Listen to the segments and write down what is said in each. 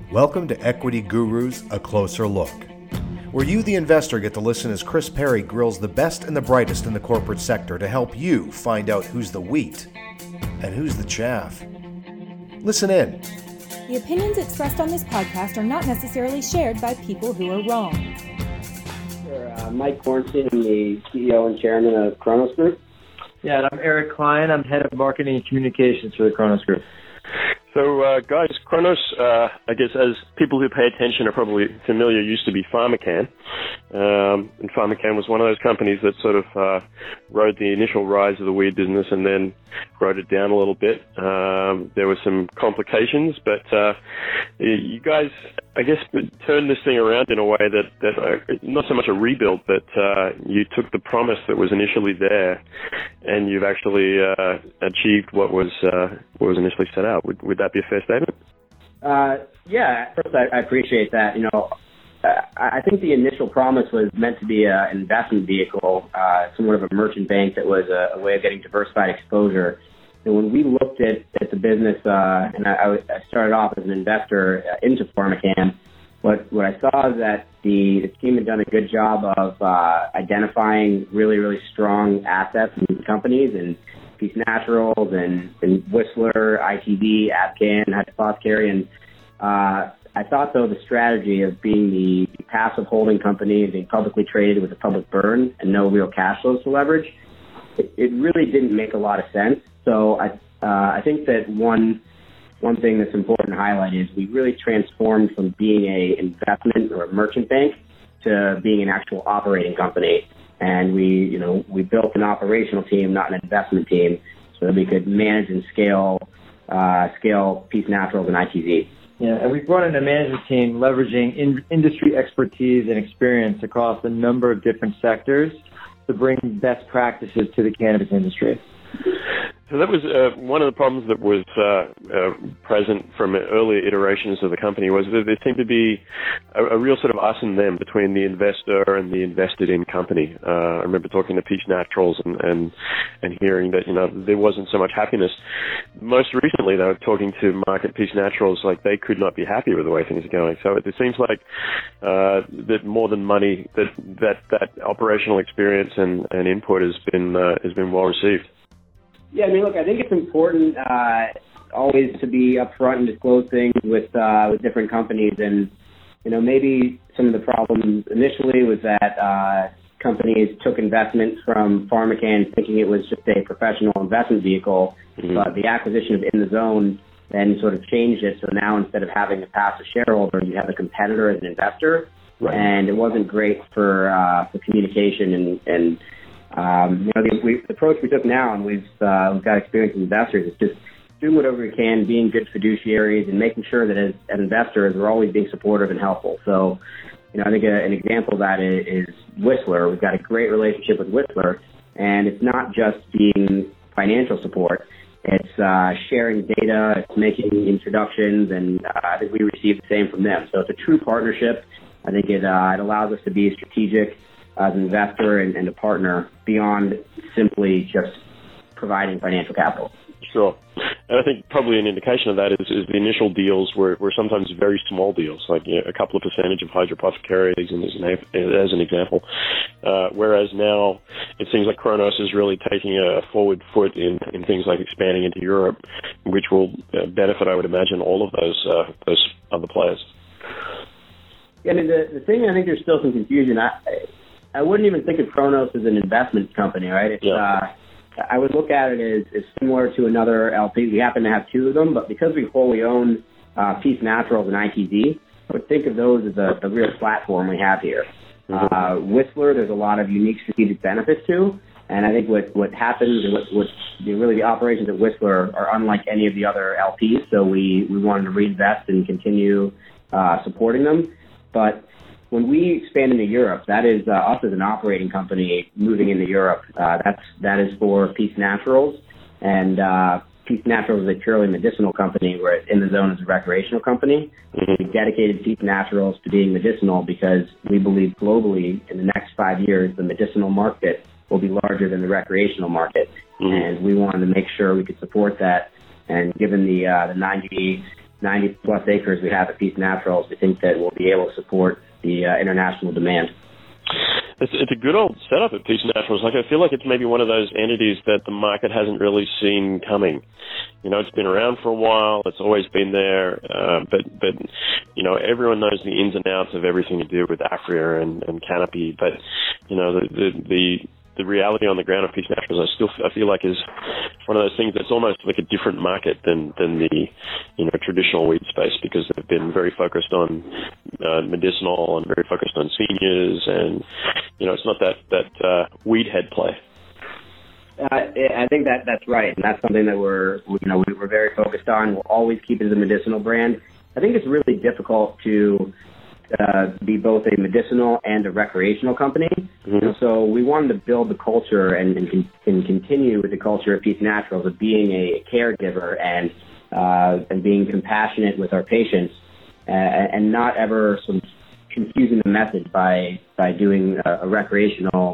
Welcome to Equity Gurus, A Closer Look, where you, the investor, get to listen as Chris Perry grills the best and the brightest in the corporate sector to help you find out who's the wheat and who's the chaff. Listen in. The opinions expressed on this podcast are not necessarily shared by people who are wrong. Mike Kornstein, I'm the CEO and chairman of Kronos Group. Yeah, and I'm Eric Klein. I'm head of marketing and communications for the Kronos Group. So, guys, Kronos, I guess as people who pay attention are probably familiar, used to be PharmaCann. And PharmaCann was one of those companies that sort of rode the initial rise of the weed business and then rode it down a little bit. There were some complications, but you guys, I guess, turned this thing around in a way that not so much a rebuild, but you took the promise that was initially there, and you've actually achieved what was initially set out. Would that be a fair statement? Yeah, first I appreciate that. You know, I think the initial promise was meant to be an investment vehicle, somewhat of a merchant bank that was a way of getting diversified exposure. And when we looked at the business, and I started off as an investor into PharmaCann, what I saw is that the team had done a good job of identifying really, really strong assets and companies, and Peace Naturals and Whistler, ITV, Abcan, Hypothecary, and I thought, though, the strategy of being the passive holding company, being publicly traded with a public burn and no real cash flows to leverage, it really didn't make a lot of sense. So I think that one thing that's important to highlight is we really transformed from being a investment or a merchant bank to being an actual operating company. And we built an operational team, not an investment team, so that we could manage and scale Peace Naturals and ITV. Yeah, and we've brought in a management team leveraging industry expertise and experience across a number of different sectors to bring best practices to the cannabis industry. So that was one of the problems that was present from earlier iterations of the company, was that there seemed to be a real sort of us and them between the investor and the invested in company. I remember talking to Peace Naturals and hearing that, there wasn't so much happiness. Most recently, though, talking to Market Peace Naturals, like they could not be happy with the way things are going. So it seems like that more than money, that operational experience and input has been well received. Yeah, I mean, look, I think it's important always to be upfront and disclose things with different companies. And, maybe some of the problems initially was that companies took investment from PharmaCann thinking it was just a professional investment vehicle. Mm-hmm. But the acquisition of In the Zone then sort of changed it. So now instead of having a passive shareholder, you have a competitor as an investor. Right. And it wasn't great for communication and the approach we took now, and we've got experience with investors, is just doing whatever we can, being good fiduciaries, and making sure that as investors we're always being supportive and helpful. So, I think an example of that is Whistler. We've got a great relationship with Whistler, and it's not just being financial support. It's sharing data, it's making introductions, and I think we receive the same from them. So it's a true partnership. I think it allows us to be strategic as an investor and a partner beyond simply just providing financial capital. Sure. And I think probably an indication of that is the initial deals were sometimes very small deals, like a couple of percentage of hydropothecaries as an example. Whereas now it seems like Kronos is really taking a forward foot in things like expanding into Europe, which will benefit, I would imagine, all of those other players. Yeah, I mean, the thing, I think there's still some confusion. I wouldn't even think of Kronos as an investment company, right? It's, yeah. I would look at it as similar to another LP. We happen to have two of them, but because we wholly own Peace Naturals and ITV, I would think of those as the real platform we have here. Mm-hmm. Whistler, there's a lot of unique strategic benefits to, and I think what happens and what really the operations at Whistler are unlike any of the other LPs, so we wanted to reinvest and continue supporting them. But when we expand into Europe, that is us as an operating company moving into Europe. That is for Peace Naturals, and Peace Naturals is a purely medicinal company, whereas In the Zone is a recreational company. Mm-hmm. We dedicated Peace Naturals to being medicinal because we believe globally in the next 5 years the medicinal market will be larger than the recreational market, mm-hmm. and we wanted to make sure we could support that. And given the 90 90 plus acres we have at Peace Naturals, we think that we'll be able to support the international demand. It's a good old setup at Peace Naturals. Like, I feel like it's maybe one of those entities that the market hasn't really seen coming. You know, it's been around for a while. It's always been there. But you know, everyone knows the ins and outs of everything to do with Aphria and Canopy. But, you know, the reality on the ground of Peace Naturals, I feel like is one of those things that's almost like a different market than the, you know, traditional weed space, because they've been very focused on medicinal and very focused on seniors, and, you know, it's not that weed head play. I think that's right, and that's something that we're very focused on. We'll always keep it as a medicinal brand. I think it's really difficult to be both a medicinal and a recreational company. Mm-hmm. So we wanted to build the culture and continue with the culture of Peace Naturals of being a caregiver and being compassionate with our patients, and not ever sort of confusing the message by doing a recreational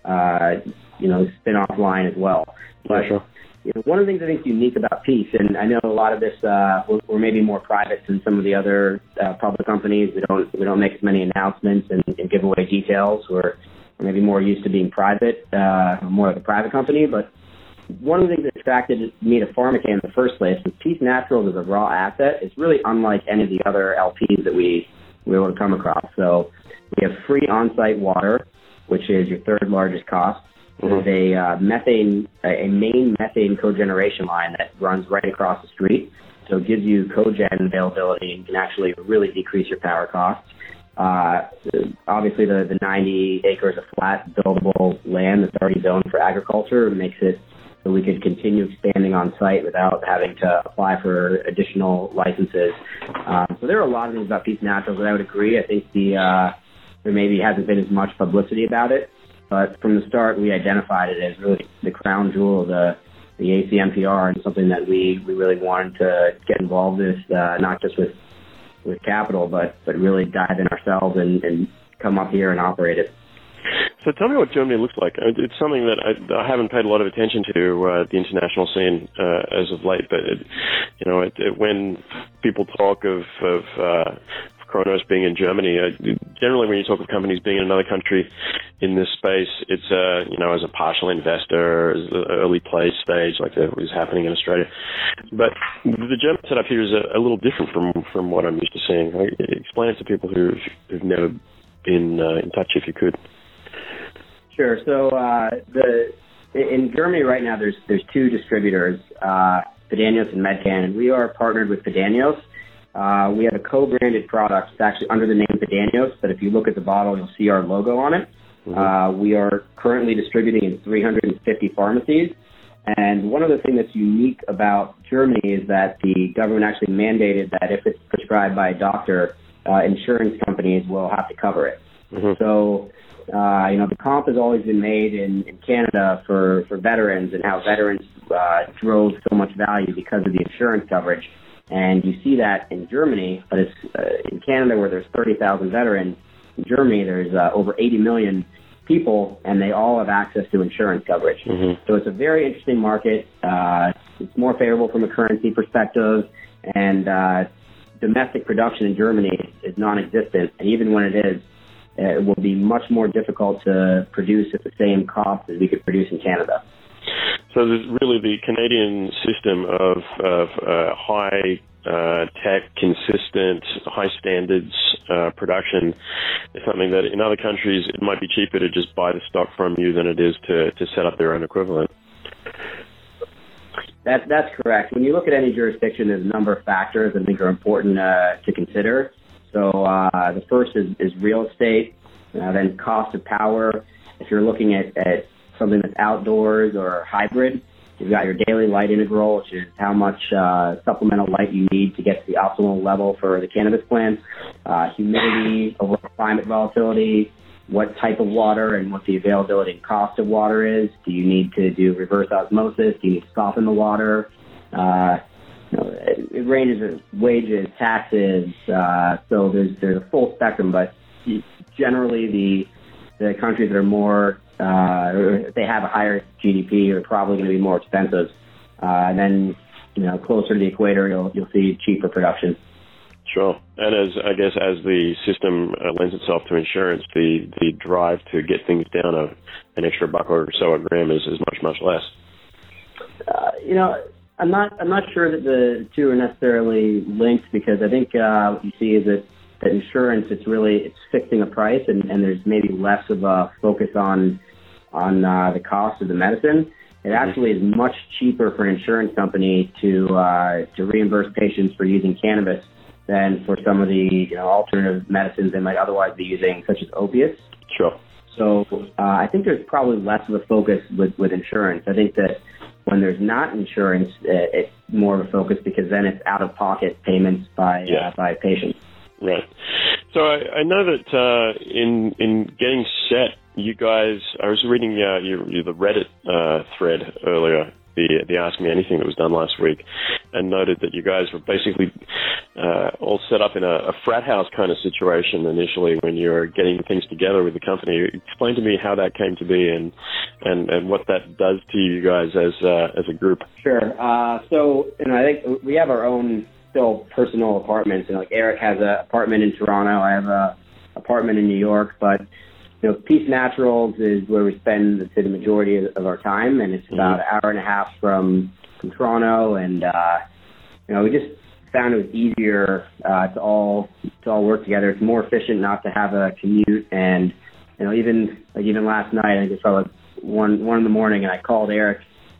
spin-off line as well. But sure. You know, one of the things I think is unique about Peace, and I know a lot of this, we're maybe more private than some of the other public companies. We don't make as many announcements and give away details. We're maybe more used to being private, more like a private company. But one of the things that attracted me to PharmaCann in the first place was Peace Naturals as a raw asset. It's really unlike any of the other LPs that we were able to come across. So we have free on-site water, which is your third largest cost. There's a main methane cogeneration line that runs right across the street. So it gives you cogen availability and can actually really decrease your power costs. Obviously, the 90 acres of flat buildable land that's already zoned for agriculture makes it so we could continue expanding on site without having to apply for additional licenses. So there are a lot of things about Peace Naturals that I would agree. I think there maybe hasn't been as much publicity about it. But from the start, we identified it as really the crown jewel of the ACMPR, and something that we really wanted to get involved with, not just with capital, but really dive in ourselves and come up here and operate it. So tell me what Germany looks like. It's something that I haven't paid a lot of attention to, the international scene as of late. But when people talk of Cronos being in Germany, generally when you talk of companies being in another country in this space, it's as a partial investor, as an early play stage, like that was happening in Australia. But the German setup here is a little different from what I'm used to seeing. Explain it to people who've never been in touch, if you could. Sure. So in Germany right now, there's two distributors, Fidanios and Medcan, and we are partnered with Fidanios. We have a co-branded product. It's actually under the name Fidanios, but if you look at the bottle, you'll see our logo on it. Mm-hmm. We are currently distributing in 350 pharmacies. And one other thing that's unique about Germany is that the government actually mandated that if it's prescribed by a doctor, insurance companies will have to cover it. Mm-hmm. So, the comp has always been made in Canada for veterans, and how veterans drove so much value because of the insurance coverage. And you see that in Germany, but it's in Canada, where there's 30,000 veterans. In Germany, there's over 80 million people, and they all have access to insurance coverage. Mm-hmm. So it's a very interesting market. It's more favorable from a currency perspective, and domestic production in Germany is non-existent. And even when it is, it will be much more difficult to produce at the same cost as we could produce in Canada. So there's really the Canadian system of high tech, consistent, high standards production is something that in other countries it might be cheaper to just buy the stock from you than it is to set up their own equivalent. That's correct. When you look at any jurisdiction, there's a number of factors I think are important to consider. So the first is real estate, then cost of power. If you're looking at something that's outdoors or hybrid, you've got your daily light integral, which is how much supplemental light you need to get to the optimal level for the cannabis plant, humidity, overall climate volatility, what type of water and what the availability and cost of water is. Do you need to do reverse osmosis? Do you need to soften the water? It ranges in wages, taxes, so there's a full spectrum, but generally the countries that are more, if they have a higher GDP, are probably going to be more expensive. And then, closer to the equator, you'll see cheaper production. Sure. And as the system lends itself to insurance, the drive to get things down an extra buck or so a gram is much less. I'm not sure that the two are necessarily linked, because I think what you see is that insurance, it's fixing a price, and there's maybe less of a focus on the cost of the medicine. It actually is much cheaper for an insurance company to reimburse patients for using cannabis than for some of the alternative medicines they might otherwise be using, such as opiates. Sure. So I think there's probably less of a focus with insurance. I think that when there's not insurance, it's more of a focus, because then it's out-of-pocket payments by patients. Right. So I know that in getting set, you guys, I was reading the Reddit thread earlier, the Ask Me Anything that was done last week, and noted that you guys were basically all set up in a frat house kind of situation initially when you were getting things together with the company. Explain to me how that came to be and what that does to you guys as a group. Sure. So I think we have our own still personal apartments. Like Eric has an apartment in Toronto. I have an apartment in New York, but Peace Naturals is where we spend the majority of our time, and it's about an hour and a half from Toronto, and we just found it was easier to all work together. It's more efficient not to have a commute, and even last night, I just felt like one in the morning, and I called Eric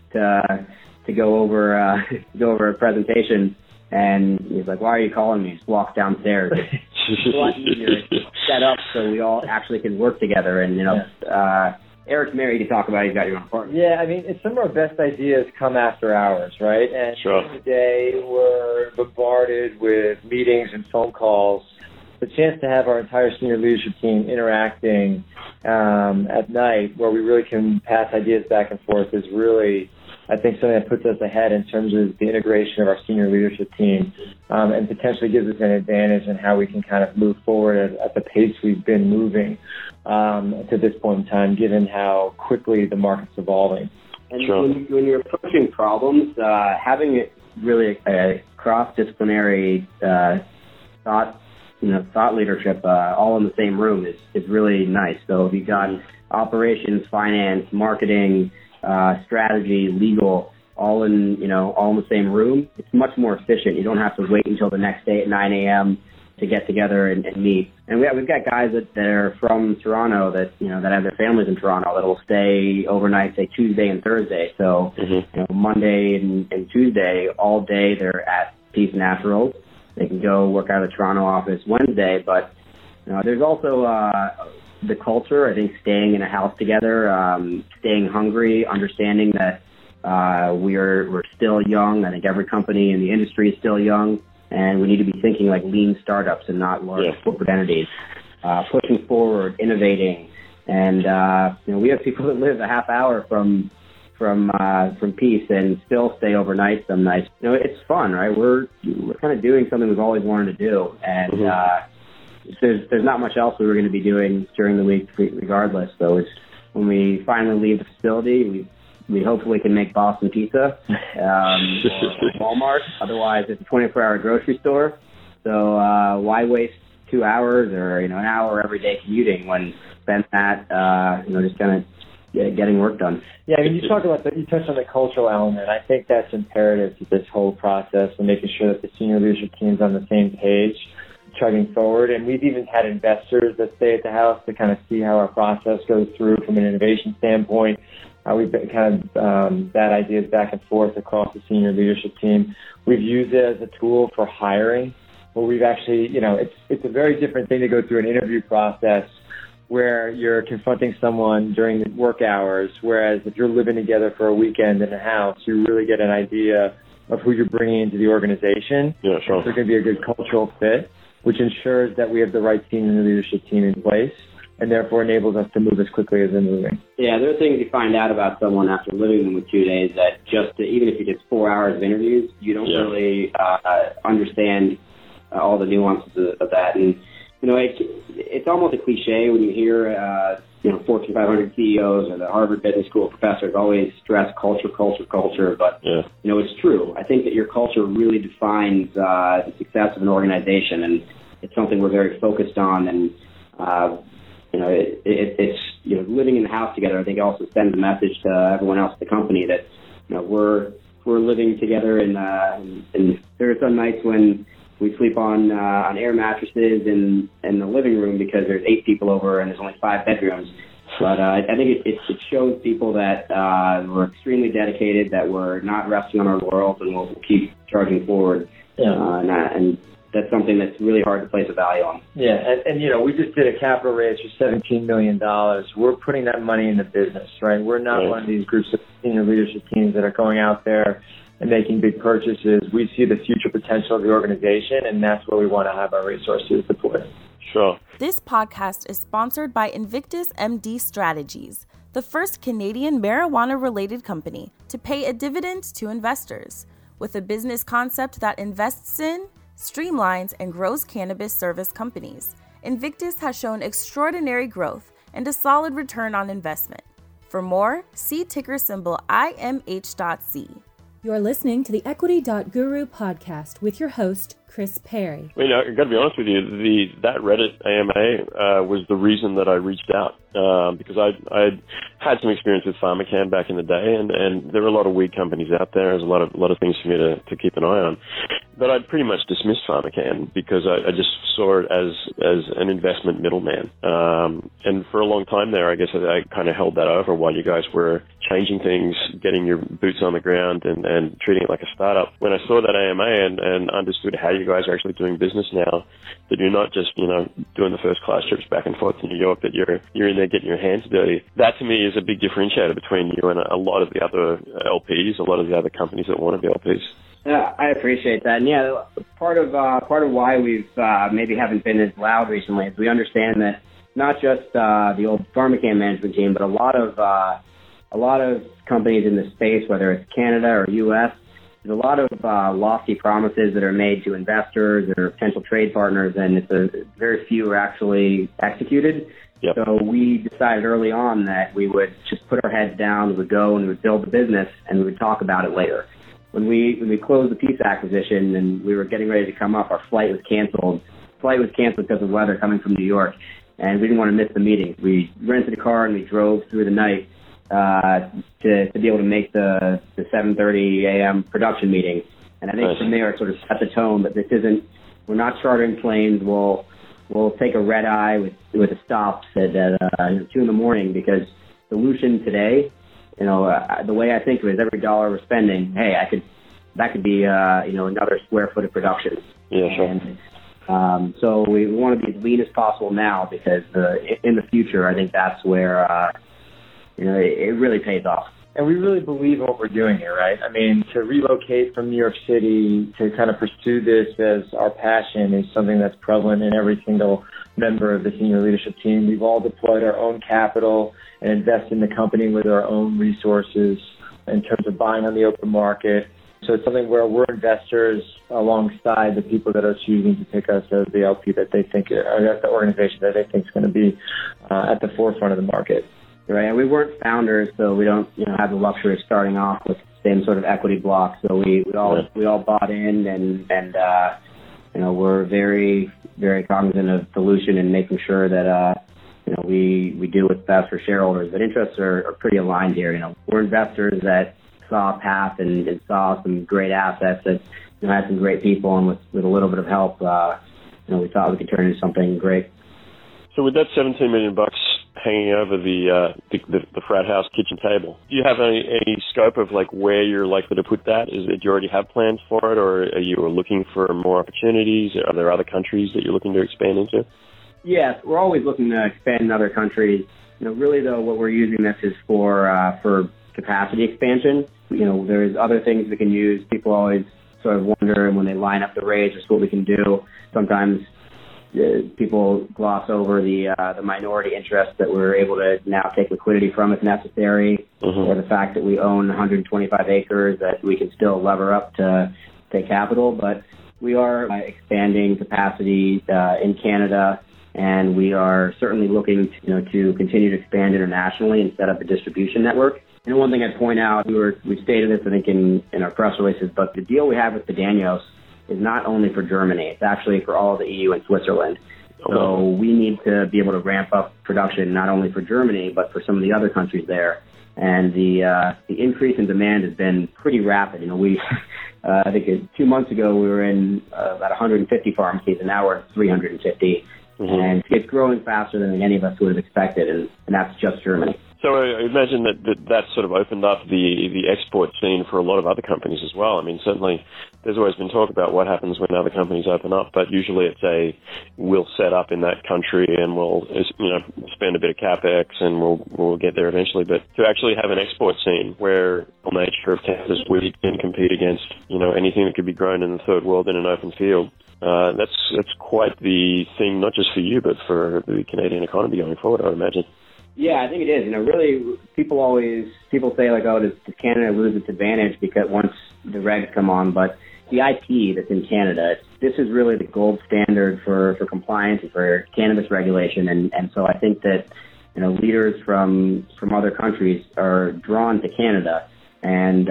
to go over a presentation. And he's like, "Why are you calling me? Just walk downstairs." It's a lot easier to set up so we all actually can work together. And Eric's married. You talk about he's got your own apartment. Yeah, I mean, some of our best ideas come after hours, right? And sure. During the day, we're bombarded with meetings and phone calls. The chance to have our entire senior leadership team interacting at night, where we really can pass ideas back and forth, is really, I think, something that puts us ahead in terms of the integration of our senior leadership team, and potentially gives us an advantage in how we can kind of move forward at the pace we've been moving to this point in time, given how quickly the market's evolving. And sure. when you're approaching problems, having it really a cross-disciplinary thought leadership all in the same room is really nice. So if you've got operations, finance, marketing, strategy, legal, all in the same room, it's much more efficient. You don't have to wait until the next day at 9 a.m. to get together and meet. And we've got guys that are from Toronto that have their families in Toronto that will stay overnight, say Tuesday and Thursday. So Monday and Tuesday, all day they're at Peace Naturals. They can go work out of the Toronto office Wednesday, but there's also the culture. I think staying in a house together, staying hungry, understanding that we're still young. I think every company in the industry is still young, and we need to be thinking like lean startups and not large corporate entities. Pushing forward, innovating, and we have people that live a half hour from Peace and still stay overnight some nights. It's fun, right? We're kind of doing something we've always wanted to do, and there's not much else we were going to be doing during the week regardless. So it's when we finally leave the facility, we hopefully can make Boston Pizza or Walmart. Otherwise, it's a 24-hour grocery store. So why waste 2 hours or an hour every day commuting when spend that just kind of getting work done. Yeah, I mean, you touched on the cultural element. I think that's imperative to this whole process and making sure that the senior leadership team's on the same page, chugging forward. And we've even had investors that stay at the house to kind of see how our process goes through from an innovation standpoint. We've been kind of bat ideas back and forth across the senior leadership team. We've used it as a tool for hiring, where we've actually, it's a very different thing to go through an interview process where you're confronting someone during the work hours, whereas if you're living together for a weekend in a house, you really get an idea of who you're bringing into the organization. Yeah, sure. If they're going to be a good cultural fit, which ensures that we have the right senior leadership team in place, and therefore enables us to move as quickly as they're moving. Yeah, there are things you find out about someone after living with them for 2 days that even if you did 4 hours of interviews, you don't really understand all the nuances of that. And it's almost a cliche when you hear, Fortune 500 CEOs or the Harvard Business School professors always stress culture. But, it's true. I think that your culture really defines the success of an organization, and it's something we're very focused on. And, it's living in the house together. I think it also sends a message to everyone else at the company that, we're living together, and there are some nights when we sleep on air mattresses in the living room because there's 8 people over and there's only 5 bedrooms. But I think it shows people that we're extremely dedicated, that we're not resting on our laurels, and we'll keep charging forward. Yeah. And that's something that's really hard to place a value on. Yeah, and we just did a capital raise for $17 million. We're putting that money in the business, right? We're not one of these groups of senior leadership teams that are going out there and making big purchases. We see the future potential of the organization, and that's where we want to have our resources deployed. Sure. This podcast is sponsored by Invictus MD Strategies, the first Canadian marijuana-related company to pay a dividend to investors. With a business concept that invests in, streamlines, and grows cannabis service companies, Invictus has shown extraordinary growth and a solid return on investment. For more, see ticker symbol IMH.C. You're listening to the Equity.Guru podcast with your host, Chris Perry. I got to be honest with you, that Reddit AMA was the reason that I reached out, because I had some experience with PharmaCann back in the day, and there were a lot of weed companies out there. There's a lot of things for me to keep an eye on. But I pretty much dismissed PharmaCann because I just saw it as an investment middleman. And for a long time there, I guess I kind of held that over while you guys were changing things, getting your boots on the ground and treating it like a startup. When I saw that AMA and understood how you guys are actually doing business now, that you're not just, doing the first class trips back and forth to New York, that you're in there getting your hands dirty. That to me is a big differentiator between you and a lot of the other LPs, a lot of the other companies that want to be LPs. Yeah, I appreciate that. And part of why we've maybe haven't been as loud recently is we understand that not just the old PharmaCann management team, but a lot of companies in the space, whether it's Canada or U.S., there's a lot of lofty promises that are made to investors or potential trade partners, and very few are actually executed. Yep. So we decided early on that we would just put our heads down, we would go and we would build the business, and we would talk about it later. When we closed the Peace acquisition and we were getting ready to come up, our flight was canceled. The flight was canceled because of weather coming from New York, and we didn't want to miss the meeting. We rented a car and we drove through the night to be able to make the 7:30 a.m. production meeting. And I think from there it sort of set the tone that we're not chartering planes. We'll take a red eye with a stop at 2 a.m. because dilution today, the way I think of it is every dollar we're spending, that could be another square foot of production. Yeah, sure. And so we want to be as lean as possible now because in the future I think that's where it really pays off. And we really believe in what we're doing here, right? I mean, to relocate from New York City to kind of pursue this as our passion is something that's prevalent in every single member of the senior leadership team. We've all deployed our own capital and invest in the company with our own resources in terms of buying on the open market. So it's something where we're investors alongside the people that are choosing to pick us as the LP that they think, or the organization that they think is going to be at the forefront of the market. Right, and we weren't founders, so we don't, have the luxury of starting off with the same sort of equity block. So we all bought in, and we're very, very cognizant of dilution and making sure that we do what's best for shareholders. But interests are pretty aligned here. We're investors that saw a path and saw some great assets that had some great people, and with a little bit of help, we thought we could turn into something great. So with that $17 million hanging over the frat house kitchen table, do you have any scope of where you're likely to put that? Do you already have plans for it, or are you looking for more opportunities? Are there other countries that you're looking to expand into? Yes, we're always looking to expand in other countries. Really though, what we're using this is for capacity expansion. There's other things we can use. People always sort of wonder when they line up the raise just what we can do. Sometimes people gloss over the minority interest that we're able to now take liquidity from if necessary, or the fact that we own 125 acres that we can still lever up to take capital. But we are expanding capacity in Canada and we are certainly looking to continue to expand internationally and set up a distribution network. And one thing I'd point out, we stated this, I think, in our press releases, but the deal we have with Fresenius is not only for Germany, it's actually for all of the EU and Switzerland. So we need to be able to ramp up production not only for Germany, but for some of the other countries there. And the increase in demand has been pretty rapid. I think 2 months ago we were in about 150 pharmacies, and now we're at 350. And it's growing faster than any of us would have expected, and that's just Germany. So I imagine that sort of opened up the export scene for a lot of other companies as well. I mean, certainly there's always been talk about what happens when other companies open up, but usually we'll set up in that country and we'll spend a bit of capex and we'll get there eventually. But to actually have an export scene where the nature of Canada's wheat can compete against anything that could be grown in the third world in an open field, that's quite the thing, not just for you, but for the Canadian economy going forward, I would imagine. Yeah, I think it is. Really, people say like, does Canada lose its advantage because once the regs come on? But the IP that's in Canada, this is really the gold standard for compliance and for cannabis regulation. And so I think that leaders from other countries are drawn to Canada, and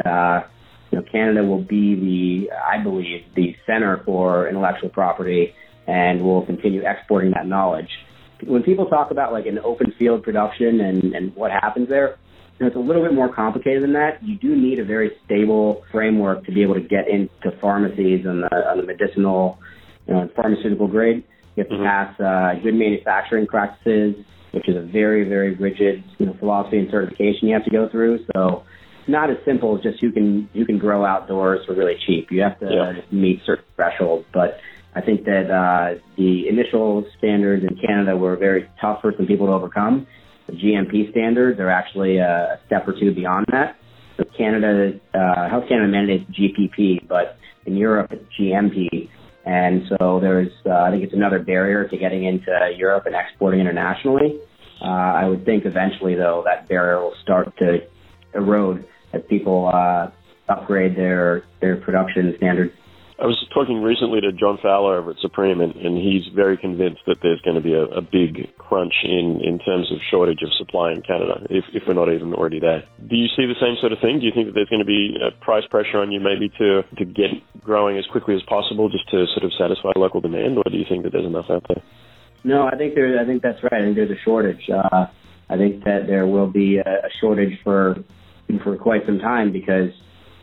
Canada will be I believe, the center for intellectual property, and will continue exporting that knowledge. When people talk about like an open field production and what happens there, it's a little bit more complicated than that. You do need a very stable framework to be able to get into pharmacies on the medicinal, pharmaceutical grade. You have to pass good manufacturing practices, which is a very, very rigid philosophy and certification you have to go through. So it's not as simple as just you can grow outdoors for really cheap. You have to meet certain thresholds, but I think that the initial standards in Canada were very tough for some people to overcome. The GMP standards are actually a step or two beyond that. So Health Canada mandates GPP, but in Europe it's GMP. And so there's, I think it's another barrier to getting into Europe and exporting internationally. I would think eventually, though, that barrier will start to erode as people upgrade their production standards. I was talking recently to John Fowler over at Supreme, and he's very convinced that there's going to be a big crunch in terms of shortage of supply in Canada, if we're not even already there. Do you see the same sort of thing? Do you think that there's going to be a price pressure on you maybe to get growing as quickly as possible just to sort of satisfy local demand, or do you think that there's enough out there? No, I think that's right. I think there's a shortage. I think that there will be a shortage for quite some time because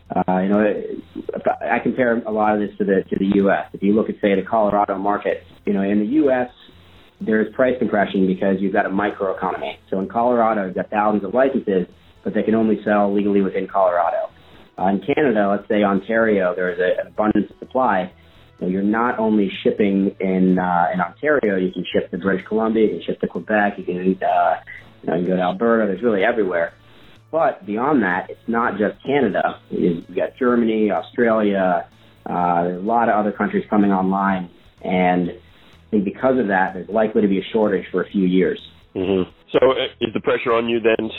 I compare a lot of this to the U.S. If you look at, say, the Colorado market, in the U.S., there's price compression because you've got a microeconomy. So in Colorado, you've got thousands of licenses, but they can only sell legally within Colorado. In Canada, let's say Ontario, there's an abundance of supply. You're not only shipping in Ontario, you can ship to British Columbia, you can ship to Quebec, you can go to Alberta. There's really everywhere. But beyond that, it's not just Canada. You've got Germany, Australia, there's a lot of other countries coming online. And I think because of that, there's likely to be a shortage for a few years. Mm-hmm. So is the pressure on you then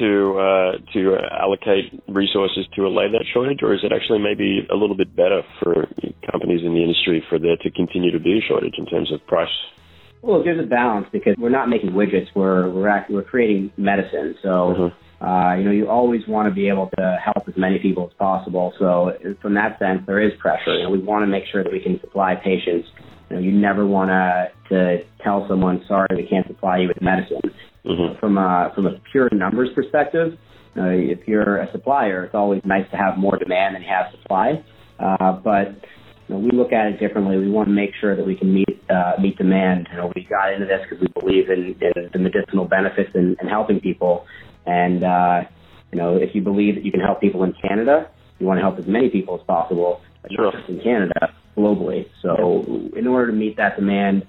to allocate resources to allay that shortage, or is it actually maybe a little bit better for companies in the industry for there to continue to be a shortage in terms of price? Well, there's a balance because we're not making widgets. We're creating medicine. So, you always want to be able to help as many people as possible. So from that sense, there is pressure. We want to make sure that we can supply patients. You never want to tell someone, sorry, we can't supply you with medicine. Mm-hmm. From a pure numbers perspective, if you're a supplier, it's always nice to have more demand than you have supply. But we look at it differently. We want to make sure that we can meet demand. We got into this because we believe in the medicinal benefits and helping people. And if you believe that you can help people in Canada, you want to help as many people as possible, not just in Canada, globally. So in order to meet that demand,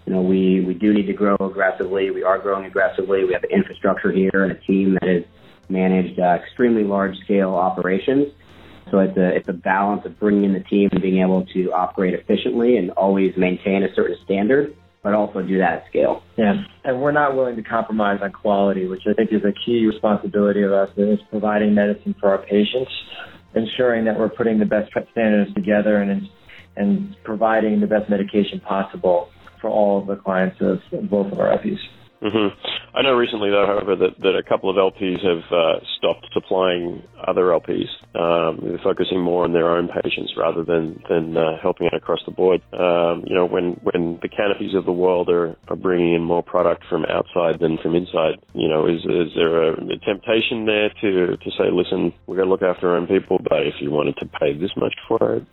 we do need to grow aggressively. We are growing aggressively. We have an infrastructure here and a team that has managed extremely large-scale operations. So it's a balance of bringing in the team and being able to operate efficiently and always maintain a certain standard, but also do that at scale. Yeah, and we're not willing to compromise on quality, which I think is a key responsibility of us, is providing medicine for our patients, ensuring that we're putting the best standards together and providing the best medication possible for all of the clients of both of our LPs. Mm-hmm. I know recently, though, however, that a couple of LPs have stopped supplying other LPs. They're focusing more on their own patients rather than helping out across the board. When the Canopies of the world are bringing in more product from outside than from inside, is there a temptation there to say, listen, we're going to look after our own people, but if you wanted to pay this much for it?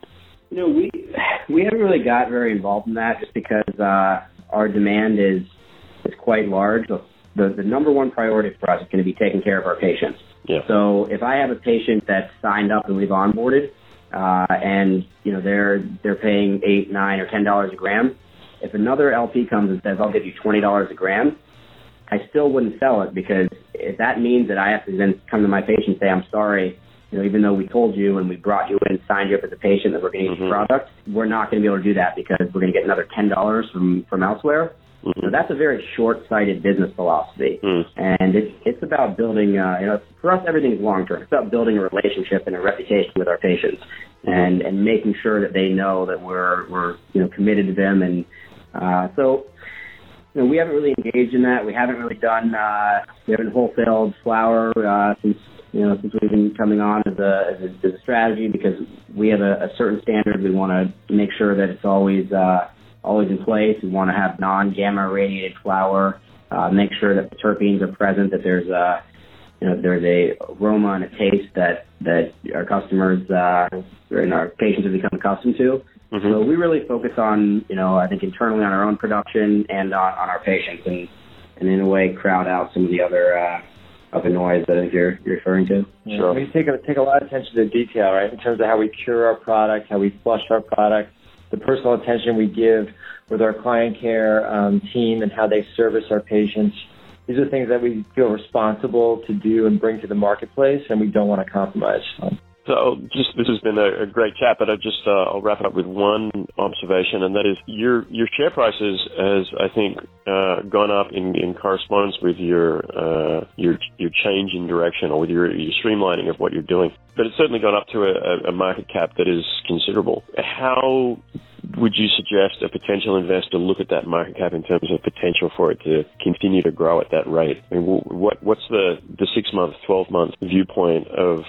We haven't really got very involved in that just because our demand is quite large. The number one priority for us is going to be taking care of our patients. Yeah. So if I have a patient that's signed up and we've onboarded, and they're paying $8, $9, or $10 a gram, if another LP comes and says, I'll give you $20 a gram, I still wouldn't sell it, because if that means that I have to then come to my patient and say, I'm sorry, even though we told you and we brought you in and signed you up as a patient that we're going to use the product, we're not going to be able to do that because we're going to get another $10 from elsewhere. So that's a very short-sighted business philosophy, and it's about building. For us, everything's long-term. It's about building a relationship and a reputation with our patients, and making sure that they know that we're committed to them. And so we haven't really engaged in that. We haven't really done. We haven't wholesaled flour since we've been coming on as a strategy, because we have a certain standard. We want to make sure that it's always in place. We want to have non-gamma radiated flour, make sure that the terpenes are present, that there's a aroma and a taste that our customers and our patients have become accustomed to. So we really focus on, I think internally on our own production and on our patients, and in a way crowd out some of the other noise that I think you're referring to. Yeah. Sure. We take a lot of attention to detail, right, in terms of how we cure our product, how we flush our product, the personal attention we give with our client care team, and how they service our patients. These are things that we feel responsible to do and bring to the marketplace, and we don't want to compromise on. So this has been a great chat, but I'll wrap it up with one observation, and that is your share price has I think gone up in correspondence with your change in direction, or with your streamlining of what you're doing. But it's certainly gone up to a market cap that is considerable. How would you suggest a potential investor look at that market cap in terms of potential for it to continue to grow at that rate? I mean, what's the 6-month, 12-month viewpoint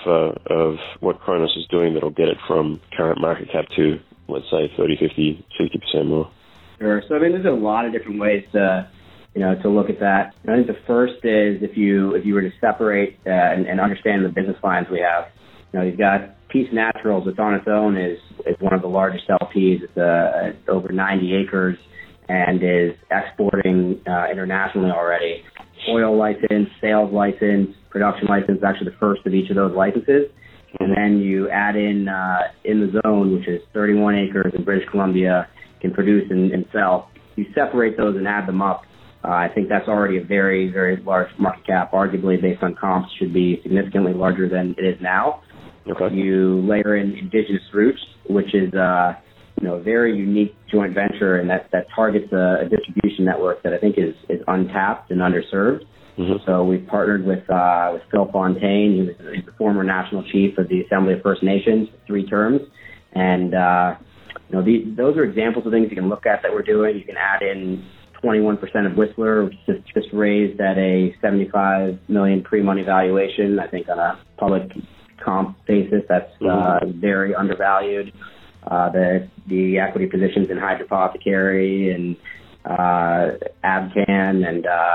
of what Cronos is doing that'll get it from current market cap to, let's say, 30, 50, 60% more? Sure. So, there's a lot of different ways to look at that. I think the first is if you were to separate and understand the business lines we have. You've got Peace Naturals, which on its own is one of the largest LPs. It's over 90 acres and is exporting internationally already. Oil license, sales license, production license, actually the first of each of those licenses. And then you add in the zone, which is 31 acres in British Columbia, can produce and sell. You separate those and add them up. I think that's already a very, very large market cap. Arguably, based on comps, should be significantly larger than it is now. Okay. You layer in Indigenous Roots, which is a very unique joint venture, and that targets a distribution network that I think is untapped and underserved. So we've partnered with Phil Fontaine. He's the former national chief of the Assembly of First Nations, 3 terms, and those are examples of things you can look at that we're doing. You can add in 21% of Whistler, which is just raised at a $75 million pre-money valuation. I think on a public comp basis, that's very undervalued. The equity positions in Hydropothecary and Abcan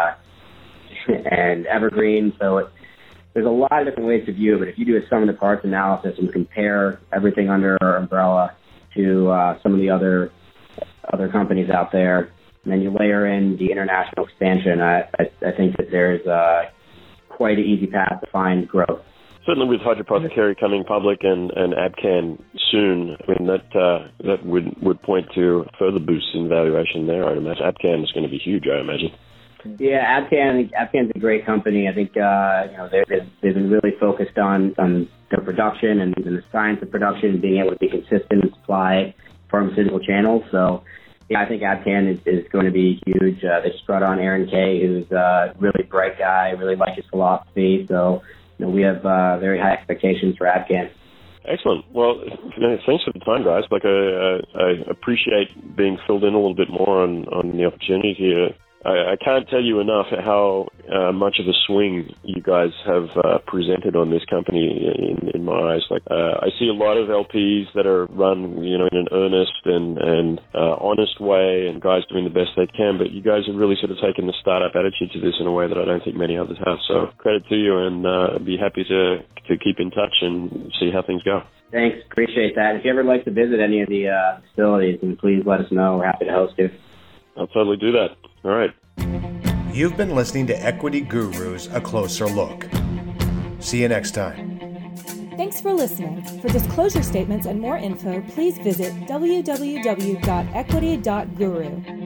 and Evergreen. So there's a lot of different ways to view it, but if you do a sum of the parts analysis and compare everything under our umbrella to some of the other companies out there, and then you layer in the international expansion, I think that there's quite an easy path to find growth. Certainly with Hydropothecary coming public and Abcan soon, that would point to further boosts in valuation there, I'd imagine. Abcan is going to be huge, I imagine. Yeah, Abcan's a great company. I think they've been really focused on their production and the science of production and being able to be consistent and supply pharmaceutical channels. So I think Abcan is going to be huge. They just brought on Aaron Kay, who's a really bright guy, really like his philosophy. So we have very high expectations for Abcan. Excellent. Well, thanks for the time, guys. Like, I appreciate being filled in a little bit more on the opportunity here. I can't tell you enough how much of a swing you guys have presented on this company in my eyes. Like, I see a lot of LPs that are run, in an earnest and honest way, and guys doing the best they can. But you guys have really sort of taken the startup attitude to this in a way that I don't think many others have. So credit to you, and I'd be happy to keep in touch and see how things go. Thanks. Appreciate that. If you ever like to visit any of the facilities, then please let us know. We're happy to host you. I'll totally do that. All right. You've been listening to Equity Gurus, A Closer Look. See you next time. Thanks for listening. For disclosure statements and more info, please visit www.equity.guru.